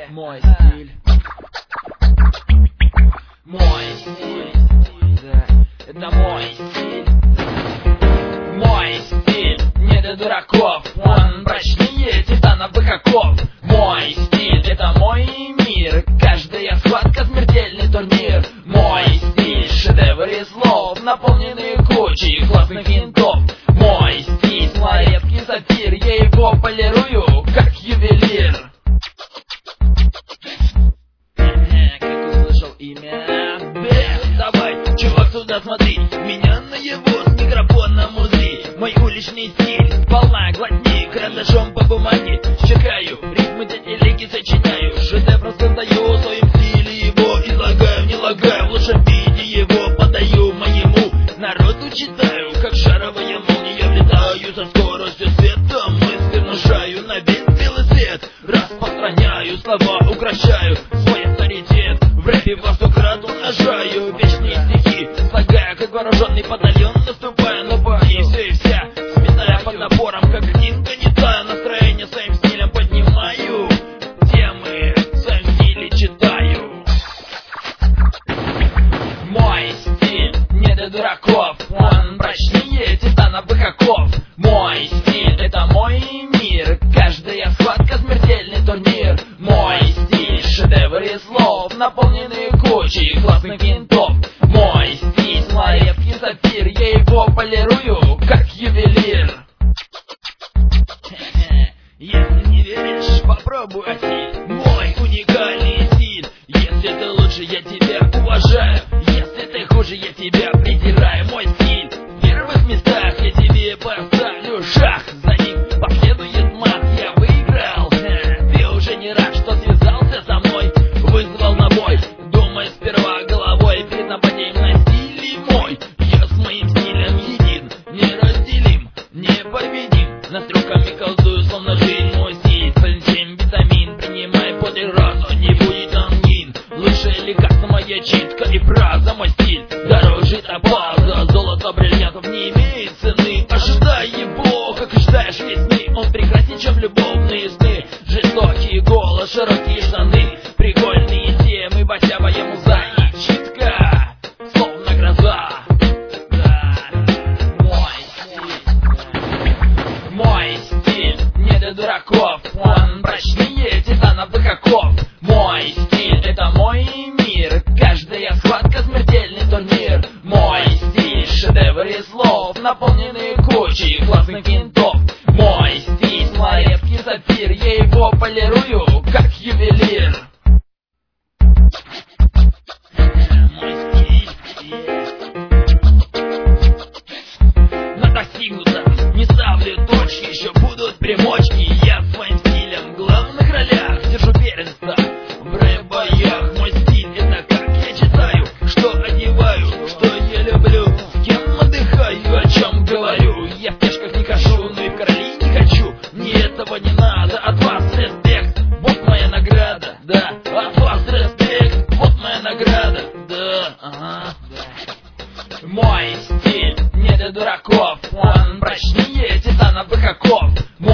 Мой стиль. Мой стиль. Да, это мой стиль. Мой стиль не для дураков, он прочнее титановых оков. Мой стиль — это мой мир, каждая схватка — смертельный турнир. Мой стиль — шедевр из слов, наполненный кучей классных винтов. Мой стиль — редкий сапфир, я его полирую, как ювелир. Как услышал имя Бэм, давай, чувак, сюда смотри, меня наяву с микрофоном узри. Мой уличный стиль, волна, глотни, карандашом по бумаге чекаю, ритмы для телеги сочиняю, шедевр создаю в своем стиле, его излагаю, не лагаю, в лучшем виде его подаю моему народу, читаю, как шаровая молния, влетаю со скоростью света, мысли внушаю на весь белый свет, распространяю слова, укращаю свой авторитет, в рэпе во 100 крат умножаю вечные стихи, слагая как вооруженный батальон, наступая на бои, все и вся, сметая под напором, как книга не таю, настроение своим стилем поднимаю, темы в своем стиле читаю. Мой стиль не для дураков, он прочнее титановых оков. Мой стиль — это мой мир, каждая схватка — смертельный турнир. Мой стиль — шедевр из слов, наполненный кучей классных винтов. Мой стиль — редкий сапфир, я его полирую, как ювелир. Если не веришь, попробуй осиль мой уникальный стиль. Если ты лучше, я тебя уважаю, если ты хуже, я тебя притираю. Мой стиль в первых местах, я тебе поставлю шах, за ним последует мат, я выиграл. Ты уже не рад, что связался со мной, вызвал на бой, думай сперва головой, перед нападением на стиле мой. Я с моим стилем един, неразделим, непобедим, над трюками колдую, словно жизнь. Мой стиль полезен, витамин, принимай подле разу, не будет ангин. Лучшее лекарство — моя читка и фраза. Мой стиль дороже топаза, золото бриллиантов не имеет цены. Ожидай его, как ожидаешь весны, он прекраснее, чем любовные сны. Жестокий голос, широкие штаны, прикольные темы, басявая муза и читка, словно гроза. Мой стиль не для дураков, он прочнее титановых оков. Мой стиль — это мой мир, каждая схватка — смертельный турнир. Мой стиль — шедевр из слов, наполненный кучей классных винтов. Мой стиль — редкий сапфир, я его полирую, как ювелир. Мой стиль, на достигнутом не ставлю точки, еще будут примочки. Я своим стилем в главных ролях держу первенство в рэп-боях. Мой стиль — это как я читаю, что одеваю, что я люблю, с кем отдыхаю, о чем говорю. Я в пешках не хожу, но и в короли не хочу. Мне этого не надо, от вас респект, вот моя награда, да. От вас респект, вот моя награда, да, ага, да. Мой стиль не для дураков, он прочнее титановых оков.